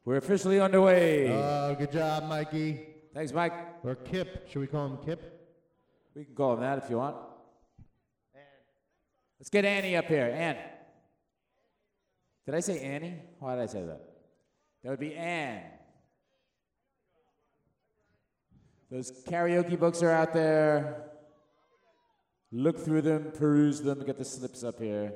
We're officially underway. Oh, good job, Mikey. Thanks, Mike. Or Kip. Should we call him Kip? We can call him that if you want. Let's get Annie up here. Ann. Did I say Annie? Why did I say that? That would be Ann. Those karaoke books are out there. Look through them, peruse them, get the slips up here.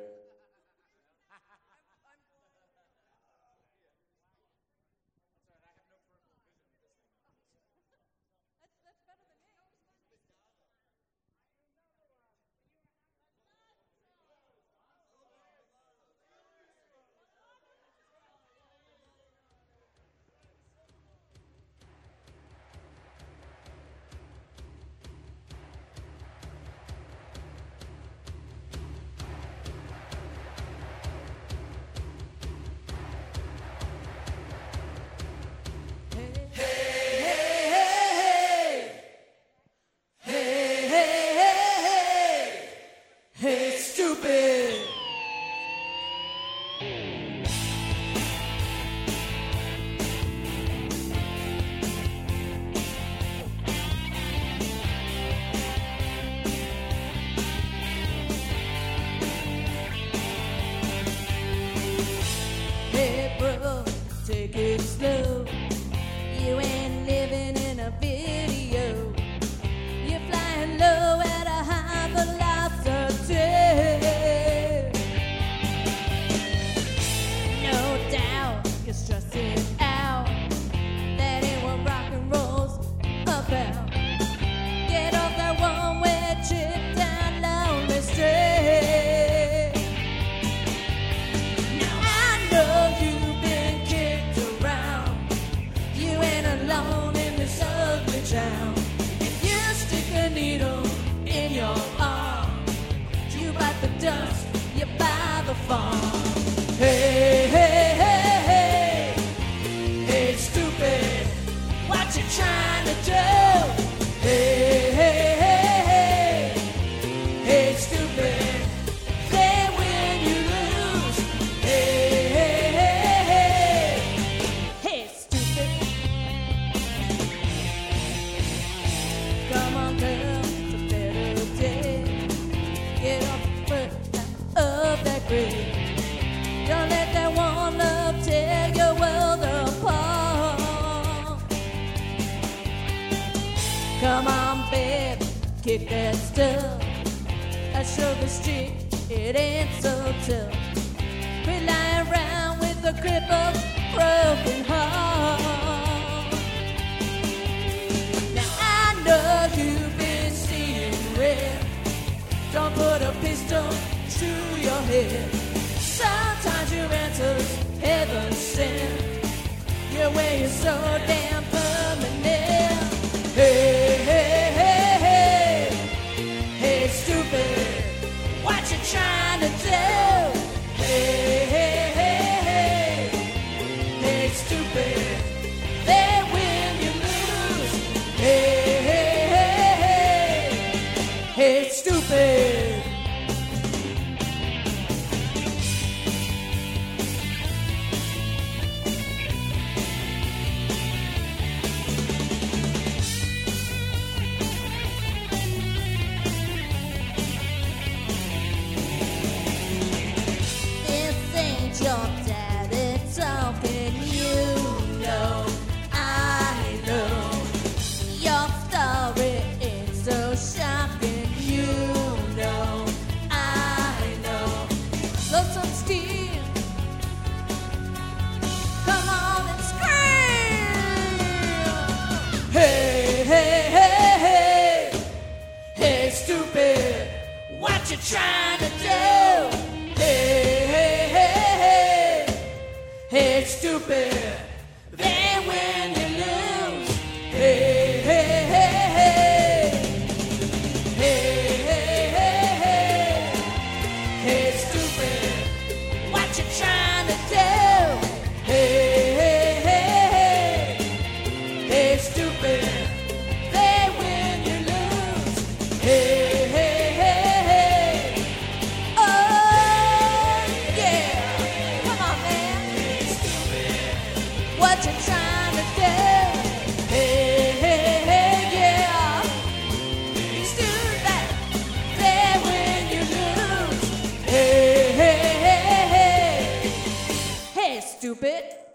what you're trying to do. Hey, hey, hey, yeah. It's too bad, play when you lose. Hey, hey, hey, hey. Hey, stupid.